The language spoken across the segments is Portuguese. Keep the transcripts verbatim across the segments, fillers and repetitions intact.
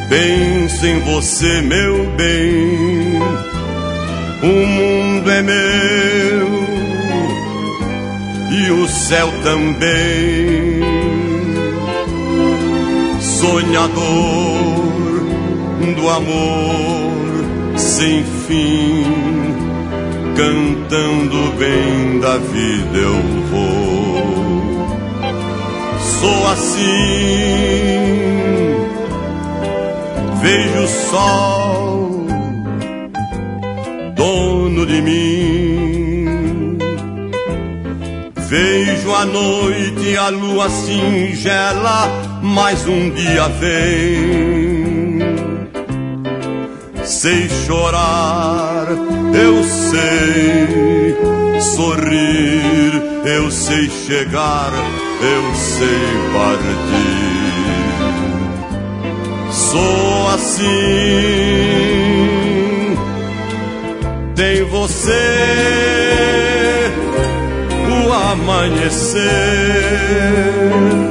penso em você, meu bem. O mundo é meu e o céu também. Sonhador do amor sem fim, cantando bem da vida eu vou. Sou assim, vejo o sol, dono de mim. Vejo a noite e a lua singela, mais um dia vem. Sei chorar, eu sei sorrir, eu sei chegar, eu sei partir. Sou assim, tem você, o amanhecer.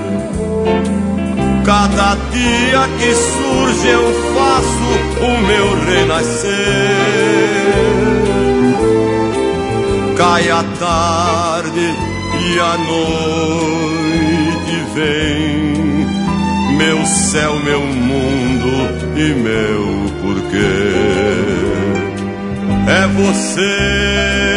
Cada dia que surge eu faço o meu renascer. Cai a tarde e a noite vem, meu céu, meu mundo e meu porquê. É você.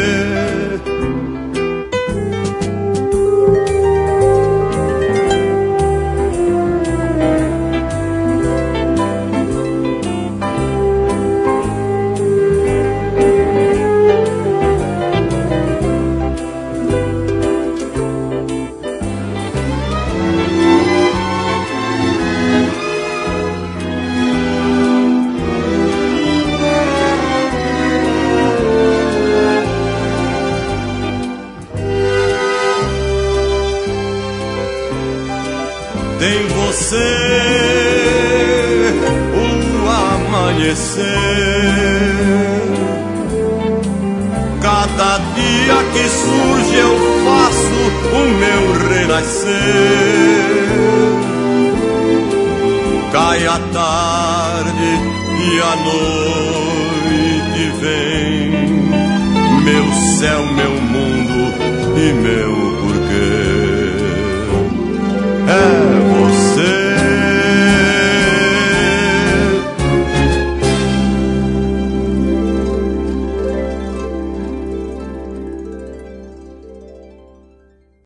Tem você, o amanhecer. Cada dia que surge eu faço o meu renascer. Cai a tarde e a noite vem, meu céu, meu mundo e meu